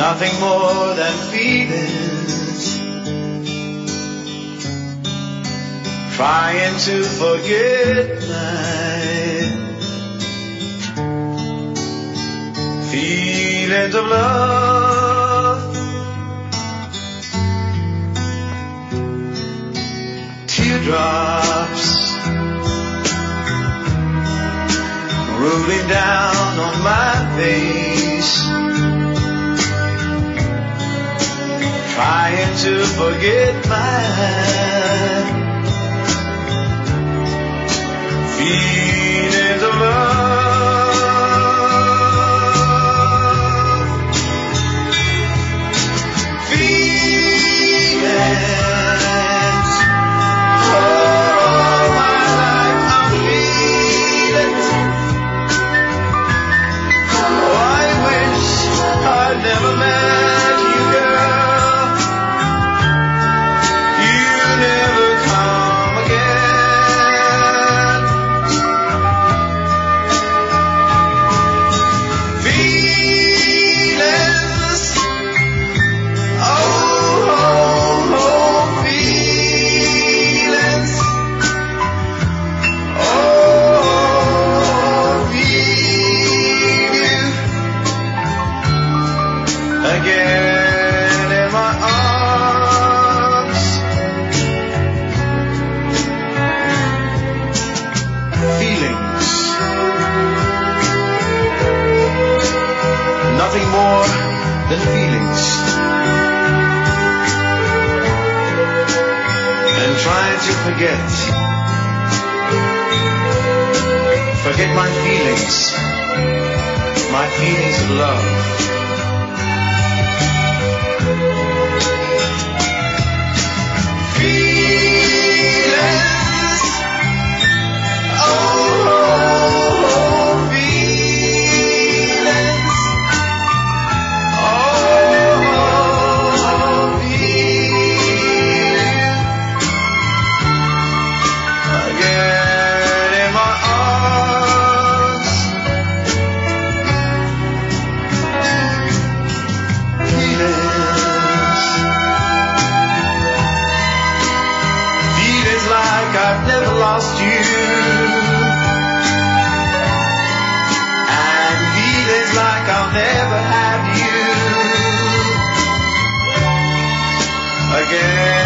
nothing more than feelings, trying to forget my feelings of love. Teardrops rolling down on my face, trying to forget my feelings of love. Feelings, all my life I'm feelings. Oh, I wish I'd never met you, girl. You never come again. Feelings, oh, feelings, oh, feel you again in my arms. Feelings, nothing more than feelings, and trying to forget my feelings of love. Feelings, oh, feelings, oh, feel again in my arms. Feelings like I've never lost you, and feelings like I'll never have you again.